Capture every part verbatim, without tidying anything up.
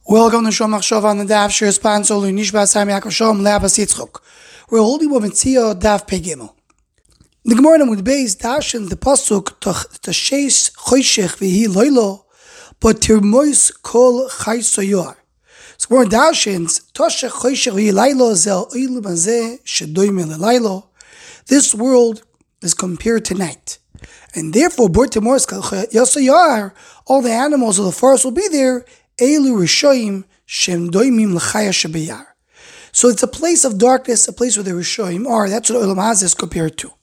Welcome to Shom Machshava on the Daf Shir sponsor Nishbas Sam Yaakov Shalom Le'Abbas Yitzchok. We're holding Bava Metzia Daf Pei Gimel. The Gemara in the base dashes the pasuk Tashes Choshech V'Hi Loilo, but Tirmois Kol Chayso Yoar. So Gemara dashes Tashes Choshech V'Hi Loilo Zel Oilam Hazeh Shedoime LeLailo. This world is compared to night, and therefore Bor Tirmois Kol Chayso Yoar. All the animals of the forest will be there. Elu Rishoyim Shem Doimim L'Chaya Shebeyar. So it's a place of darkness, a place where the Rishoyim are. That's what Olam Hazeh is compared to.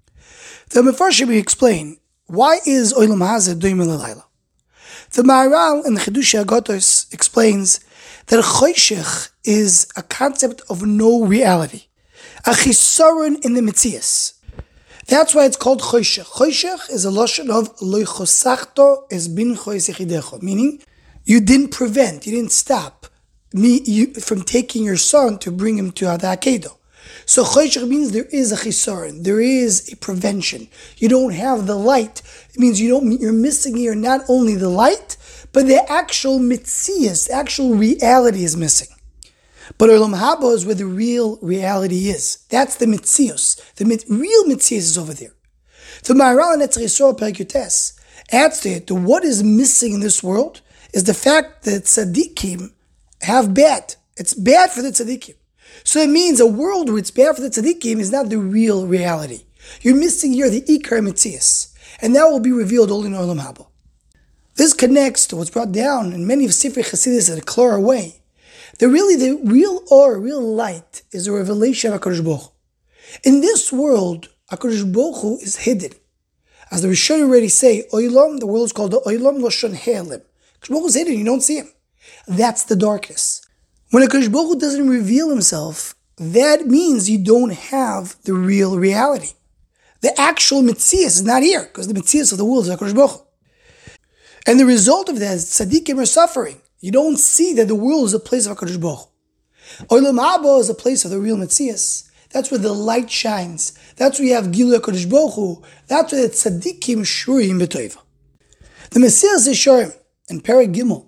The Mefarshim we explain, why is Olam Hazeh Doimim L'Layla? The Maharal in the Chidushei Agatos explains that Choshech is a concept of no reality, a chisaron in the Metzias. That's why it's called Choshech. Choshech is a lashon of Lo chosachto es bin chois yechidecho, meaning you didn't prevent, you didn't stop me you, from taking your son to bring him to the Akedah. So Choshech means there is a chisaron, there is a prevention. You don't have the light. It means you don't. You're missing here not only the light, but the actual mitzias, the actual reality is missing. But Olam Haba is where the real reality is. That's the mitzios. The mit, real mitzias is over there. The Maharal in Netzach Yisrael Perek Yutes adds to it, to what is missing in this world is the fact that tzaddikim have bad. It's bad for the tzaddikim. So it means a world where it's bad for the tzaddikim is not the real reality. You're missing here the ikar mitzias, and that will be revealed only in Olam Haba. This connects to what's brought down in many of Sifrei Chassidus in a clearer way. That really the real or real light is the revelation of HaKadosh Baruch Hu. In this world, HaKadosh Baruch Hu is hidden. As the Rishonim already say, Olam, the world is called the Olam Lashon He'elim. HaKadosh Baruch Hu is hidden, you don't see him. That's the darkness. When HaKadosh Baruch Hu doesn't reveal himself, that means you don't have the real reality. The actual Metzias is not here, because the Metzias of the world is HaKadosh Baruch Hu. And the result of that is tzaddikim are suffering. You don't see that the world is a place of HaKadosh Baruch Hu. Olam Haba is a place of the real Metzias. That's where the light shines. That's where you have Gilu HaKadosh Baruch Hu. That's where the tzaddikim shurim b'toiva. The Mesilas Yesharim in Perek Gimel,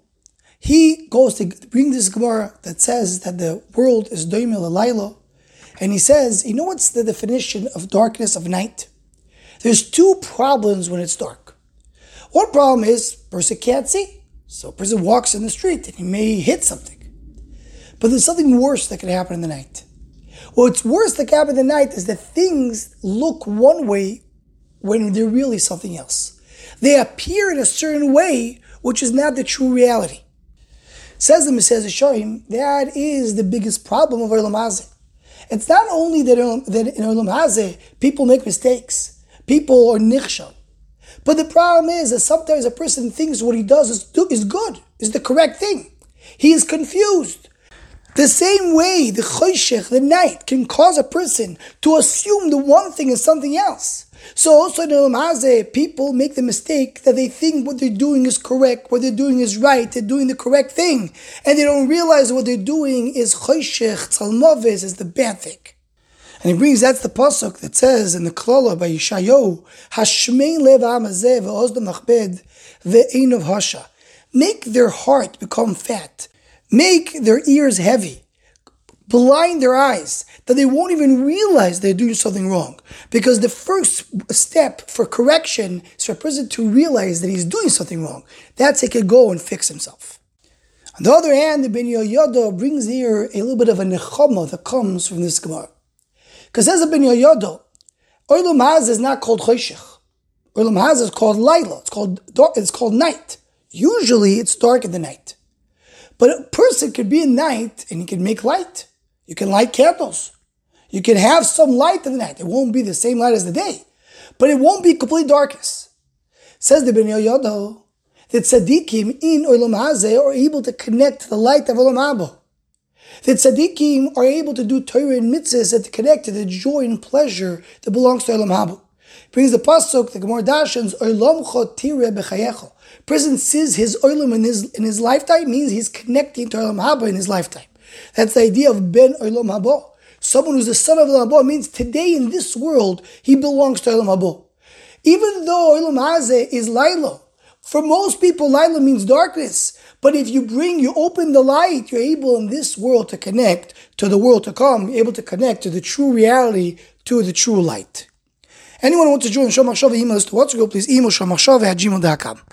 he goes to bring this Gemara that says that the world is doimim l'laylo, and he says, you know what's the definition of darkness of night? There's two problems when it's dark. One problem is a person can't see. So a person walks in the street and he may hit something. But there's something worse that can happen in the night. What's worse that can happen in the night is that things look one way when they're really something else. They appear in a certain way, which is not the true reality. Says the Mesilas Yesharim, that is the biggest problem of Olam Hazeh. It's not only that, that in Olam Hazeh people make mistakes, people are nichshal. But the problem is that sometimes a person thinks what he does is, is good, is the correct thing. He is confused. The same way the choshech, the night, can cause a person to assume the one thing is something else. So also in Olam Hazeh, people make the mistake that they think what they're doing is correct, what they're doing is right, they're doing the correct thing, and they don't realize what they're doing is choshech, tzalmoves, is the bad thing. And he brings, that's the pasuk that says in the Klala by Yeshayahu, Hashmei lev ha'am hazeh ve'ozdam nachbed ve'einov hasha. Make their heart become fat. Make their ears heavy. Blind their eyes, that they won't even realize they're doing something wrong. Because the first step for correction is for a person to realize that he's doing something wrong. That's he can go and fix himself. On the other hand, the Ben Yoyada brings here a little bit of a nechama that comes from this Gemara. Because as a Ben Yoyada, Olam Hazeh is not called Choshech. Olam Hazeh is called Laila. It's called dark, it's called night. Usually it's dark in the night. But a person could be in night and he can make light. You can light candles. You can have some light in the night. It won't be the same light as the day. But it won't be complete darkness. Says the Ben Yoyada that tzaddikim in Olam Hazeh are able to connect to the light of Olam Haba. That tzaddikim are able to do Torah and mitzvahs that connect to the joy and pleasure that belongs to Olam Haba. Brings the pasuk, the Gemara Dashans, Olam chotire b'chayecho. Person sees his olam in his in his lifetime means he's connecting to Olam Haba in his lifetime. That's the idea of ben Olam Haba. Someone who's the son of Olam Haba means today in this world he belongs to Olam Haba. Even though Olam Hazeh is Laila, for most people Laila means darkness. But if you bring, you open the light, you're able in this world to connect to the world to come, you're able to connect to the true reality, to the true light. Anyone who wants to join Shomachshava, email us to WhatsApp, please email shomachshava at gmail dot com.